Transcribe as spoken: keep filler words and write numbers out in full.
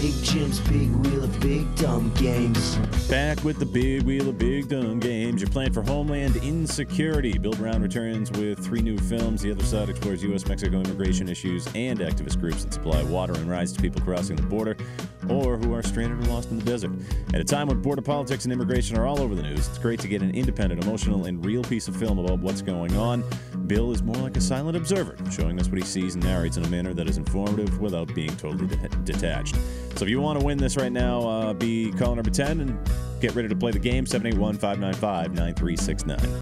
Big Jim's big wheel of big dumb games. Back with the big wheel of big dumb games. Your plan for Homeland Insecurity. Bill Brown returns with three new films. The Other Side explores U S Mexico immigration issues and activist groups that supply water and rides to people crossing the border or who are stranded or lost in the desert. At a time when border politics and immigration are all over the news, it's great to get an independent, emotional, and real piece of film about what's going on. Bill is more like a silent observer, showing us what he sees and narrates in a manner that is informative without being totally de- detached. So if you want to win this right now, uh, be caller number ten and get ready to play the game, seven eight one, five nine five, nine three six nine.